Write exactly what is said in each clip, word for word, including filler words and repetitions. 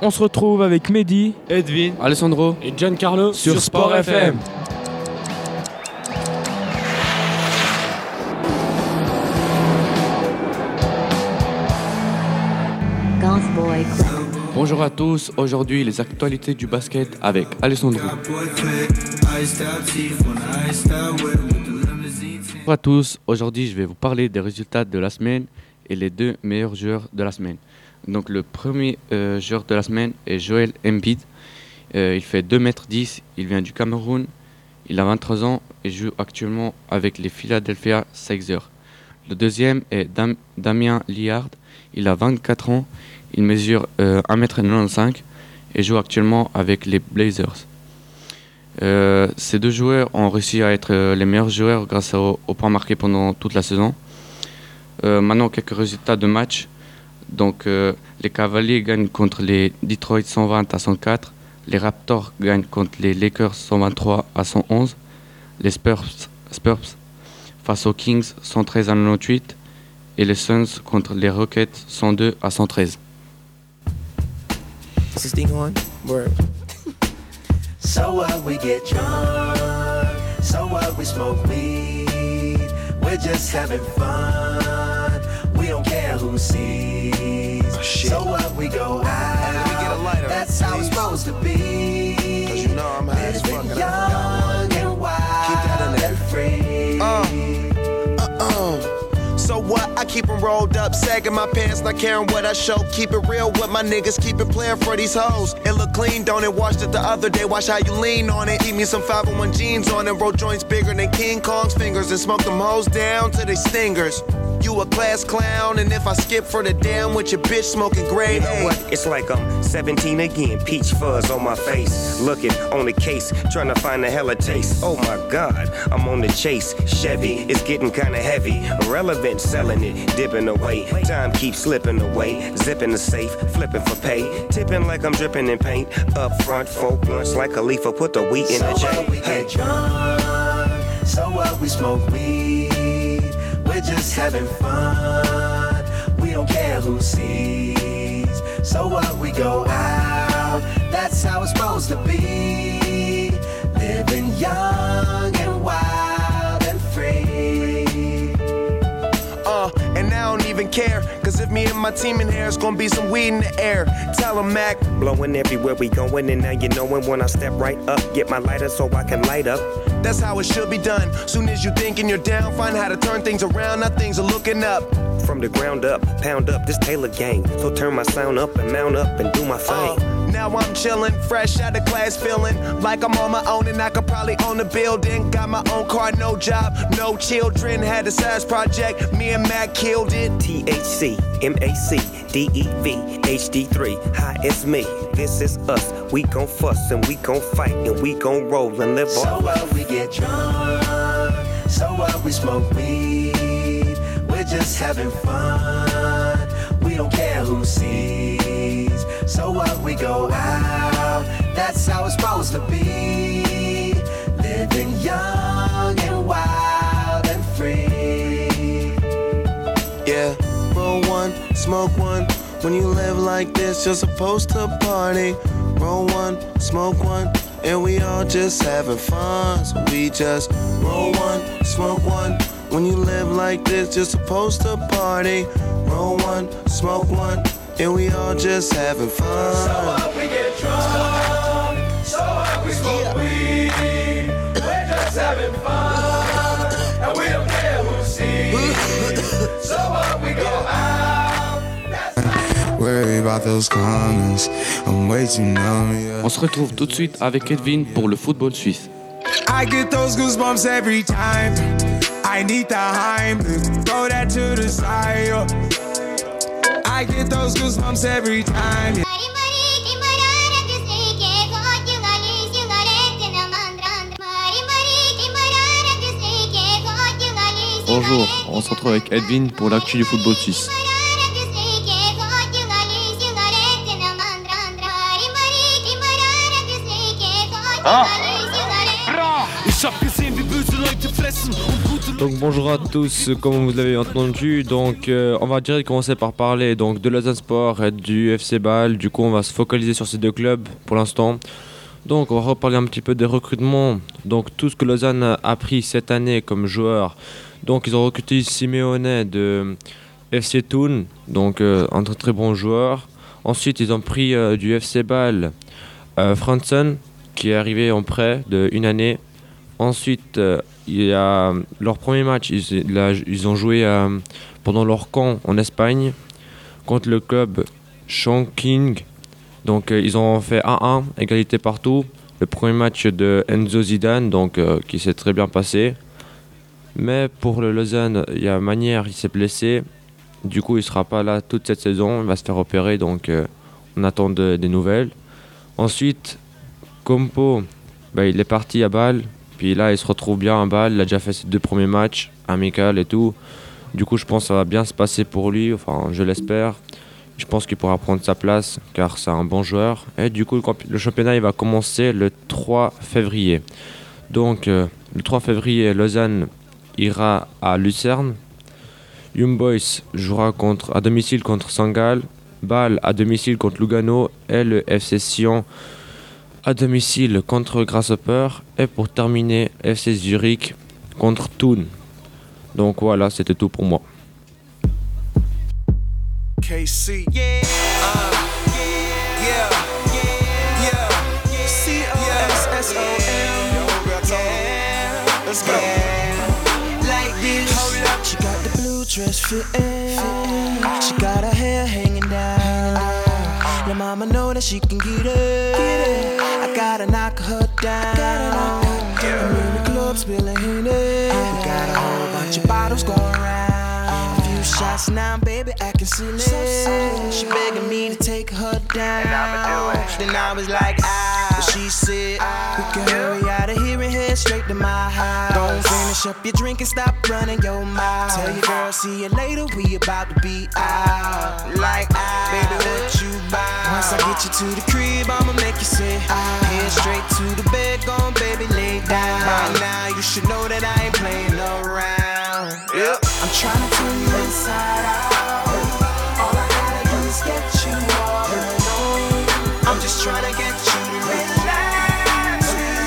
On se retrouve avec Mehdi, Edwin, Alessandro et Giancarlo sur, sur Sport F M. Bonjour à tous, aujourd'hui les actualités du basket avec Alessandro. Bonjour à tous, aujourd'hui je vais vous parler des résultats de la semaine et les deux meilleurs joueurs de la semaine. Donc le premier euh, joueur de la semaine est Joel Embiid. Euh, il fait deux mètres dix, il vient du Cameroun, il a vingt-trois ans et joue actuellement avec les Philadelphia Sixers. Le deuxième est Dam- Damien Lillard, il a vingt-quatre ans, il mesure euh, un mètre quatre-vingt-quinze et joue actuellement avec les Blazers. Euh, ces deux joueurs ont réussi à être euh, les meilleurs joueurs grâce aux, aux points marqués pendant toute la saison. Euh, maintenant, quelques résultats de match. Donc, euh, les Cavaliers gagnent contre les Detroit cent vingt à cent quatre. Les Raptors gagnent contre les Lakers cent vingt-trois à cent onze. Les Spurs, Spurs face aux Kings cent treize à quatre-vingt-dix-huit. Et les Suns contre les Rockets cent deux à cent treize. Is this thing on? Word. So what, we get drunk. So what, we smoke weed. We're just having fun. We don't care who sees. Oh, so what, we go out. Hey, we get a lighter, that's how it's supposed to be. Cause you know I'm high as fuck. Young and wild and free. Uh. So what? I keep them rolled up, sagging my pants, not caring what I show. Keep it real with my niggas, keep it playing for these hoes. It look clean, don't it? Washed it the other day, watch how you lean on it. Keep me some five oh one jeans on and roll joints bigger than King Kong's fingers. And smoke them hoes down to they stingers. You a class clown, and if I skip for the damn with your bitch smoking grade A. You know what? It's like I'm seventeen again, peach fuzz on my face. Looking on the case, trying to find a hella taste. Oh my God, I'm on the chase. Chevy, it's getting kinda heavy. Irrelevant, selling it, dipping away. Time keeps slipping away. Zipping the safe, flipping for pay. Tipping like I'm dripping in paint. Up front, four blunts like a leaf, put the wheat in so the J. What, we hey. get drunk. So what, we smoke weed. We're just having fun. We don't care who sees. So what, we go out. That's how it's supposed to be. Living young and wild and free. Uh, and I don't even care. Cause if me and my team in here, it's gonna be some weed in the air. Tell 'em, Mac. Blowing everywhere we going, and now you knowin' when I step right up. Get my lighter so I can light up. That's how it should be done. Soon as you thinking you're down, find how to turn things around. Now things are looking up. From the ground up, pound up this Taylor gang. So turn my sound up and mount up and do my thing. Uh, now I'm chillin', fresh out of class, feeling like I'm on my own and I could probably own a building. Got my own car, no job, no children. Had a size project, me and Mac killed it. T H C, M A C, D E V, H D three. Hi, it's me. This is us. We gon' fuss and we gon' fight and we gon' roll and live on. So what, we get drunk. So what, we smoke weed. We're just having fun. We don't care who sees. So what, we go out. That's how it's supposed to be. Living young and wild and free. Yeah, roll one, smoke one. When you live like this, you're supposed to party. Roll one, smoke one, and we all just having fun. So we just roll one, smoke one. When you live like this, you're supposed to party. Roll one, smoke one, and we all just having fun. So what, we get drunk. So what, we smoke yeah. weed. We're just having fun, and we don't care who sees. So what, we go out. On se retrouve tout de suite avec Edwin pour le football suisse. I get those goosebumps every time. I need the Heimlich, throw that to the side. I get those goosebumps every time. Bonjour, on se retrouve avec Edwin pour l'actu du football suisse. Ah. Ich hab gesehen, wie böse Leute fressen. Donc bonjour à tous, comme vous l'avez entendu, donc euh, on va direct commencer par parler donc de Lausanne Sport et du F C Bâle. Du coup on va se focaliser sur ces deux clubs pour l'instant. Donc on va reparler un petit peu des recrutements. Donc tout ce que Lausanne a pris cette année comme joueur. Donc ils ont recruté Simeone de F C Thun, donc euh, un très très bon joueur. Ensuite ils ont pris euh, du F C Bâle euh, Franzen, qui est arrivé en prêt de une année. Ensuite, euh, il y a leur premier match, ils, là, ils ont joué euh, pendant leur camp en Espagne contre le club Chongqing. Donc euh, ils ont fait un un, égalité partout. Le premier match de Enzo Zidane, donc, euh, qui s'est très bien passé. Mais pour le Lausanne, il y a Manière, il s'est blessé. Du coup, il ne sera pas là toute cette saison, il va se faire opérer, donc euh, on attend de, des nouvelles. Ensuite, Compo, bah, il est parti à Bâle. Puis là, il se retrouve bien à Bâle. Il a déjà fait ses deux premiers matchs, amicaux et tout. Du coup, je pense que ça va bien se passer pour lui. Enfin, je l'espère. Je pense qu'il pourra prendre sa place, car c'est un bon joueur. Et du coup, le, camp- le championnat, il va commencer le trois février. Donc, euh, le trois février, Lausanne ira à Lucerne. Young Boys jouera contre, à domicile contre Saint-Gall. Bâle à domicile contre Lugano. Et le F C Sion à domicile contre Grasshopper, et pour terminer F C Zurich contre Thun. Donc voilà, c'était tout pour moi. K C, yeah, uh, yeah, yeah, C O S S O M, yeah, let's go. Like this, hold up, she got the blue dress fitting, she got her hair hanging down. Your mama know that she can get it. I gotta knock her down. I'm in the club spilling Henny. We got a whole bunch of bottles going round. A few shots now, baby, acting silly. She begging me to take her down. Then I was like, ah. But she said, we can hurry out of here and head straight to my house. Don't finish up your drink and stop running your mouth. Tell your girl, see you later, we about to be out. Like, ah, baby, what you buy? Once I get you to the crib, I'ma make you say, ah. Head straight to the bed, gone, baby, lay down. By now, you should know that I ain't playing around. Yep. I'm trying to turn you inside out. All I gotta do is get you all alone. I'm just trying to get you to relax,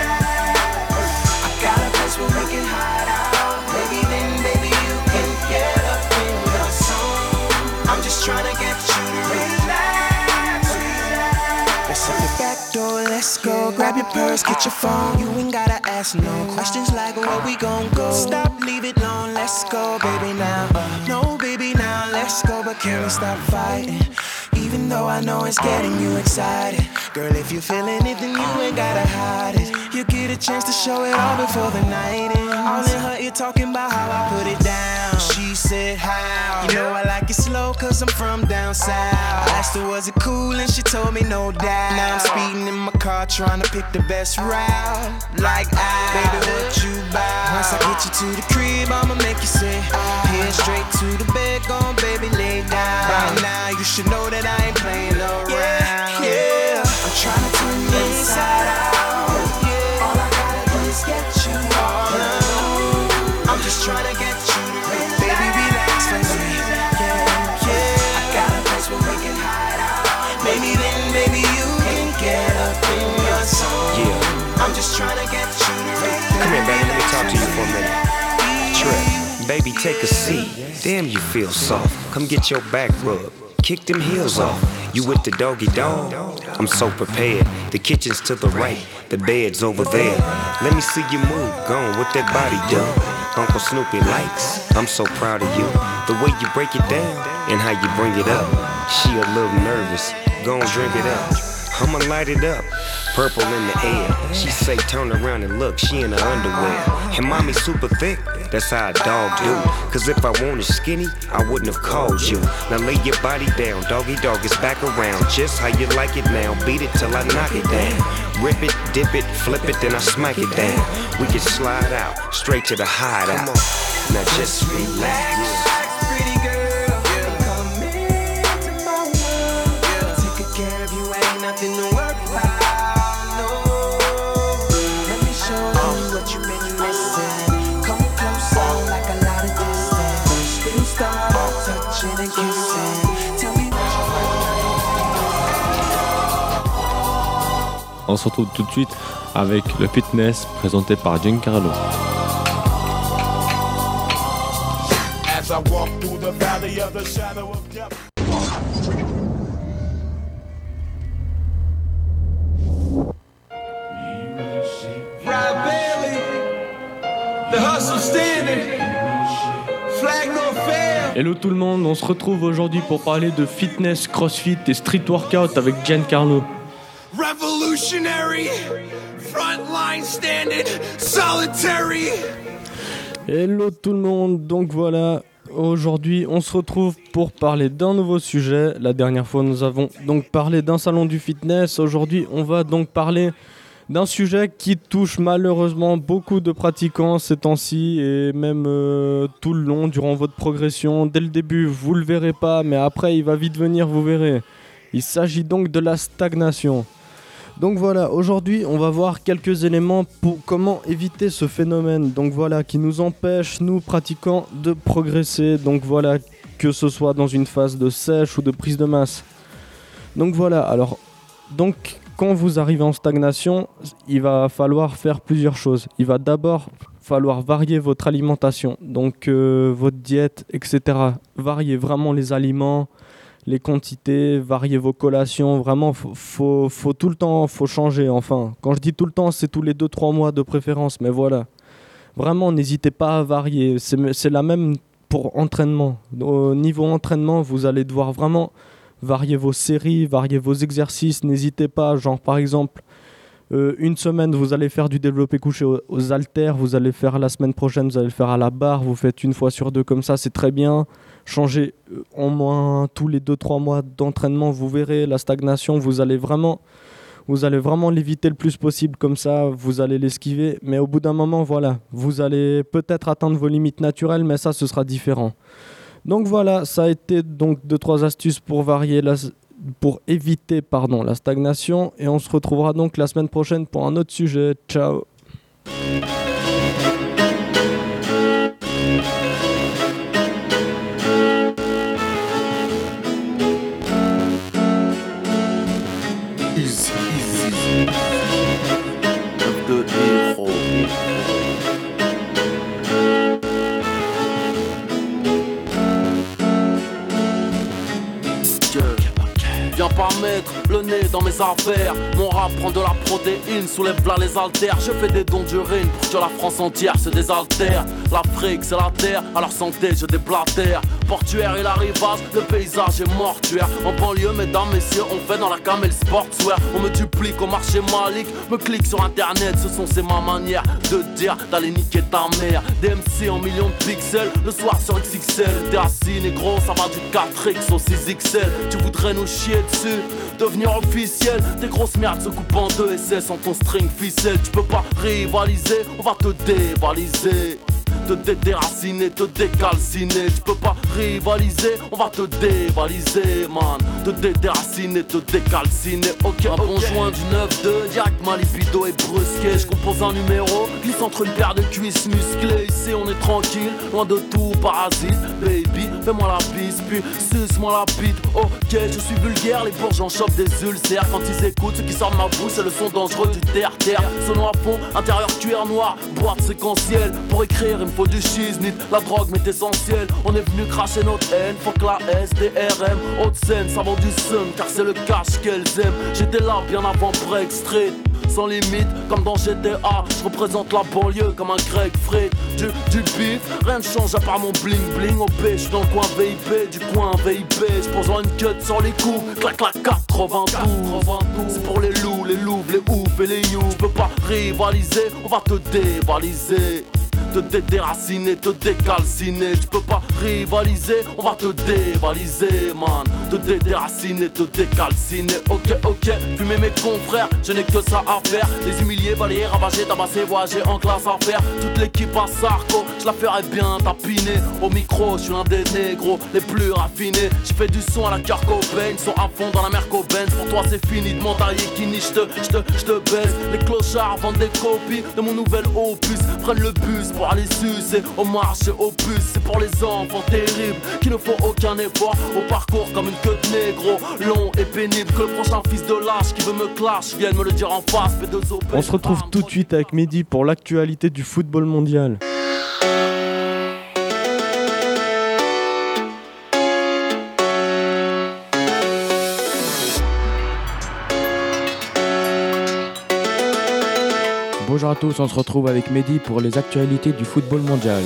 relax. I got a place where we can hide out. Maybe then, baby, you can get up in the zone. I'm just trying to get you to relax, relax. Let's hit the back door, let's go. Grab your purse, get your phone. You ain't gotta ask no questions like where we gon' go. Stop, leave it alone, let's go, baby, now. No, baby, now, let's go. But can we stop fighting? Even though I know it's getting you excited. Girl, if you're feeling it, then you ain't gotta hide it. You get a chance to show it all before the night ends. All in her ear talking about how I put it down. She said, how? You know I like it slow, cause I'm from down south. I asked her, was it cool? And she told me no doubt. Now I'm speeding in my car, trying to pick the best route. Like, ah, baby, what you buy? Once I get you to the crib, I'ma make you say, head straight to the bed, gone, baby, lay down. By now, you should know that I ain't playing around. Yeah, yeah. I'm trying to turn you inside out. Yeah. All I gotta do is get you all alone. I'm just trying to get you to relax. Baby, relax for me. Yeah, yeah. I got a place where we can hide out. Maybe then, maybe you can get up in your zone. Yeah. I'm just trying to get you to relax. Come here, baby, let me talk to you for a minute. Trip, baby, take a seat. Damn, you feel soft. Come get your back rubbed. Kick them heels off. You with the doggy dog? I'm so prepared. The kitchen's to the right, the bed's over there. Let me see you move, gone with that body done. Uncle Snoopy likes. I'm so proud of you. The way you break it down and how you bring it up. She a little nervous. Gon' drink it up. I'ma light it up. Purple in the air. She say turn around and look, she in her underwear. And mommy super thick, that's how a dog do. Cause if I wanted skinny, I wouldn't have called you. Now lay your body down, doggy dog is back around. Just how you like it now, beat it till I knock it down. Rip it, dip it, flip it, then I smack it down. We can slide out, straight to the hideout. Now just relax. Pretty girl, come into my world. Take care of you, ain't nothing to worry about. No, let me show you what you've been missing. Come than kissing. Tell me what On se retrouve tout de suite avec le fitness présenté par Giancarlo. As I walk through the valley of the shadow of death. Ride Bailey, the hustle standing, flag no fail. Hello tout le monde, on se retrouve aujourd'hui pour parler de fitness, crossfit et street workout avec Giancarlo. Revolutionary, frontline standing, solitary. Hello tout le monde, donc voilà, aujourd'hui on se retrouve pour parler d'un nouveau sujet. La dernière fois nous avons donc parlé d'un salon du fitness, aujourd'hui on va donc parler d'un sujet qui touche malheureusement beaucoup de pratiquants ces temps-ci et même euh, tout le long durant votre progression. Dès le début vous le verrez pas, mais après il va vite venir, vous verrez. Il s'agit donc de la stagnation. Donc voilà, aujourd'hui on va voir quelques éléments pour comment éviter ce phénomène, donc voilà, qui nous empêche, nous pratiquants, de progresser, donc voilà, que ce soit dans une phase de sèche ou de prise de masse. Donc voilà, alors, donc quand vous arrivez en stagnation, il va falloir faire plusieurs choses. Il va d'abord falloir varier votre alimentation, donc euh, votre diète, et cetera. Varier vraiment les aliments, les quantités, varier vos collations, vraiment faut, faut, faut tout le temps, faut changer, enfin. Quand je dis tout le temps, c'est tous les deux trois mois de préférence, mais voilà. Vraiment, n'hésitez pas à varier, c'est, c'est la même pour entraînement. Au niveau entraînement, vous allez devoir vraiment varier vos séries, varier vos exercices, n'hésitez pas, genre par exemple, euh, une semaine vous allez faire du développé couché aux, aux haltères, vous allez faire la semaine prochaine, vous allez le faire à la barre, vous faites une fois sur deux comme ça, c'est très bien. Changez en moins tous les deux trois mois d'entraînement, vous verrez la stagnation, vous allez vraiment vous allez vraiment l'éviter le plus possible, comme ça vous allez l'esquiver, mais au bout d'un moment voilà, vous allez peut-être atteindre vos limites naturelles, mais ça ce sera différent. Donc voilà, ça a été donc deux trois astuces pour varier la, pour éviter pardon la stagnation, et on se retrouvera donc la semaine prochaine pour un autre sujet. Ciao. Easy, easy. neuf deux héros. Viens pas mettre le nez dans mes affaires. Mon rap prend de la protéine, soulève là les haltères. Je fais des dons d'urine pour que la France entière se désaltère. L'Afrique c'est la terre, à leur santé je déblatère. Portuaire et la rivage, le paysage est mortuaire. En banlieue, mesdames, messieurs, on fait dans la camel sportswear. On me duplique au marché malique, me clique sur internet. Ce sont c'est ma manière de dire d'aller niquer ta mère. D M C en millions de pixels, le soir sur X X L. T'es assis négro, ça va du quatre X au six X L. Tu voudrais nous chier dessus, devenir officiel. Tes grosses merdes se coupent en deux S S en ton string ficelle. Tu peux pas rivaliser, on va te dévaliser. Te dédéraciner, te décalciner. Tu peux pas rivaliser, on va te dévaliser, man. Te dédéraciner, te décalciner. Ok, un bon joint du neuf deux, direct ma libido est brusquée. Je compose un numéro, glisse entre une paire de cuisses musclées. Ici on est tranquille, loin de tout parasite. Baby, fais-moi la bise, puis suce-moi la bite. Ok, je suis vulgaire, les bourges en chopent des ulcères. Quand ils écoutent, ce qui sort de ma bouche, c'est le son dangereux du terre-terre. Sono à fond, intérieur cuir noir, boîte séquentielle. Pour écrire, il me faut du shiznit, la drogue m'est essentielle. On est venu cracher notre haine, faut que la S D R M. Haute scène, ça vend du seum, car c'est le cash qu'elles aiment. J'étais là bien avant Break Street, sans limite, comme dans G T A. Je représente la banlieue comme un Greg Fred. Du, du beef, rien ne change à part mon bling bling. Au P, j'suis dans le coin V I P, du coin V I P. J'pose une cut sur les coups, clac clac quatre-vingt-douze. C'est pour les loups, les loups, les oufs et les you. J'peux pas rivaliser, on va te dévaliser. Te dédéraciner, te décalciner. Tu peux pas rivaliser, on va te dévaliser, man. Te dédéraciner, te décalciner. Ok, ok, fumer mes confrères, je n'ai que ça à faire. Les humilier, balayer, ravager, tabasser, voyager en classe à faire. Toute l'équipe à Sarko, je la ferai bien tapiner. Au micro, je suis l'un des négros les plus raffinés. J'ai fait du son à la Kurt Cobain, sont à fond dans la Merco Benz. Pour toi c'est fini de m'entailler, Kini, j'te, j'te, j'te baise. Les clochards vendent des copies de mon nouvel opus. Prennent le bus pouvoir les sucer. Au marché, au bus, c'est pour les enfants terribles qui ne font aucun effort. Au parcours comme une queue de négro, long et pénible. Que le prochain fils de lâche qui veut me clash vienne me le dire en face. P deux O P. On se retrouve tout de suite avec Mehdi pour l'actualité du football mondial. Bonjour à tous, on se retrouve avec Mehdi pour les actualités du football mondial.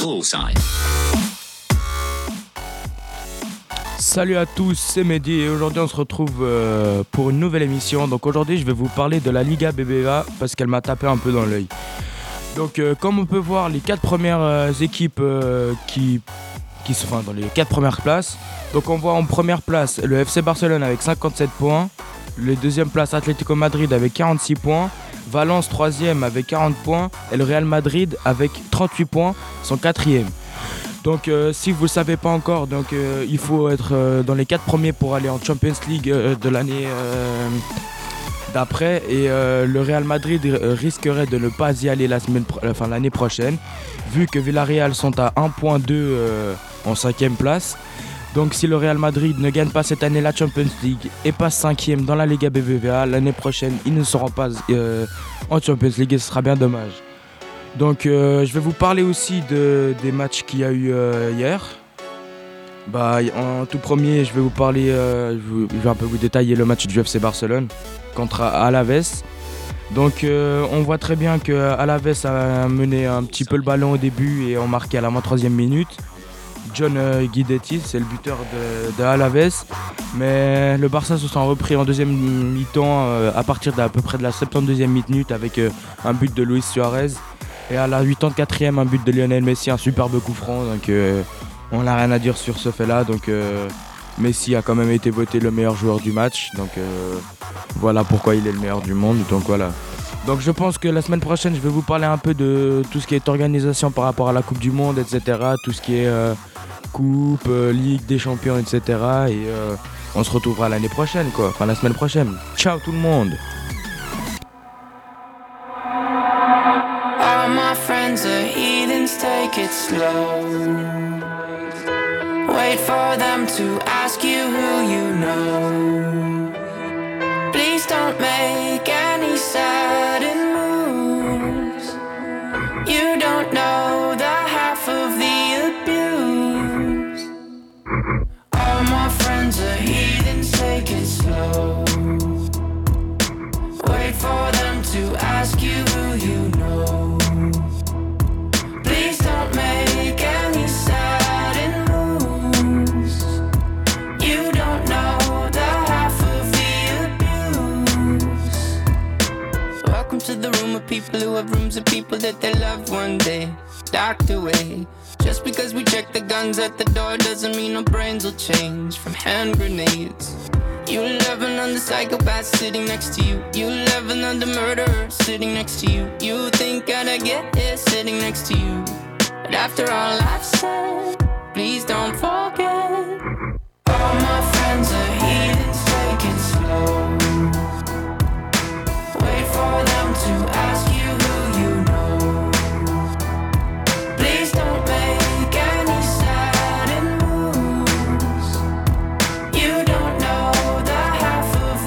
Salut à tous, c'est Mehdi et aujourd'hui on se retrouve euh, pour une nouvelle émission. Donc aujourd'hui je vais vous parler de la Liga B B V A parce qu'elle m'a tapé un peu dans l'œil. Donc euh, comme on peut voir, les quatre premières euh, équipes euh, qui, qui sont enfin, dans les quatre premières places. Donc on voit en première place le F C Barcelone avec cinquante-sept points, les deuxième place Atlético Madrid avec quarante-six points, Valence troisième avec quarante points et le Real Madrid avec trente-huit points, son quatrième. Donc euh, si vous ne le savez pas encore, donc, euh, il faut être euh, dans les quatre premiers pour aller en Champions League euh, de l'année euh, d'après. Et euh, le Real Madrid euh, risquerait de ne pas y aller la semaine pro- enfin, l'année prochaine, vu que Villarreal sont à un virgule deux euh, en cinquième place. Donc si le Real Madrid ne gagne pas cette année la Champions League et passe cinquième dans la Liga B B V A, l'année prochaine ils ne seront pas euh, en Champions League et ce sera bien dommage. Donc euh, je vais vous parler aussi de, des matchs qu'il y a eu euh, hier. Bah, en tout premier je vais vous parler, euh, je, vous, je vais un peu vous détailler le match du F C Barcelone contre Alaves. Donc euh, on voit très bien que Alaves a mené un petit peu le ballon au début et ont marqué à la vingt-troisième minute. John euh, Guidetti, c'est le buteur de, de Alaves, mais le Barça se sont repris en deuxième mi-temps euh, à partir d'à peu près de la soixante-deuxième minute avec euh, un but de Luis Suarez et à la quatre-vingtième un but de Lionel Messi, un superbe coup franc. Donc euh, on n'a rien à dire sur ce fait-là. Donc euh, Messi a quand même été voté le meilleur joueur du match. Donc euh, voilà pourquoi il est le meilleur du monde. Donc voilà. Donc je pense que la semaine prochaine, je vais vous parler un peu de tout ce qui est organisation par rapport à la Coupe du Monde, et cetera. Tout ce qui est euh, Coupe, euh, Ligue des Champions, et cetera. Et euh, on se retrouvera l'année prochaine, quoi. Enfin, la semaine prochaine. Ciao tout le monde. All my friends are heathens, take it slow. Wait for them to ask you who you know. Please don't make any sudden moves. You don't know the half of the abuse. All my friends are heathens, take it slow. Wait for them to ask you who you know. Please don't make any sudden moves. You don't know the half of the abuse. Welcome to the room of people who have rooms of people that they love one day locked away. Just because we check the guns at the door doesn't mean our brains will change from hand grenades. You loving on the psychopath sitting next to you. You loving on the murderer sitting next to you. You think I'd get here sitting next to you. But after all I've said, please don't forget. All my friends are heathens, take it slow. Wait for them to ask you who you know. Please don't make any sudden moves. You don't know the half of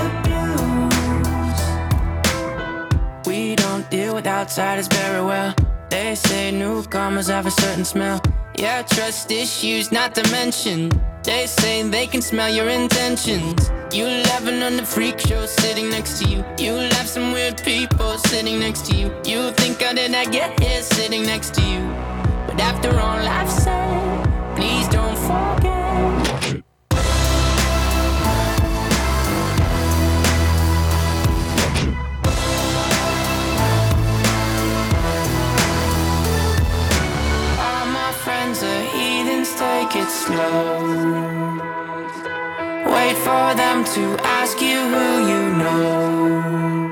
the abuse. We don't deal with outsiders very well. They say newcomers have a certain smell. Yeah, trust issues not to mention. They say they can smell your intentions. You laughing on the freak show sitting next to you. You laugh some weird people sitting next to you. You think how did I get here sitting next to you? But after all I've said, please don't forget. All my friends are heathens, take it slow. Wait for them to ask you who you know.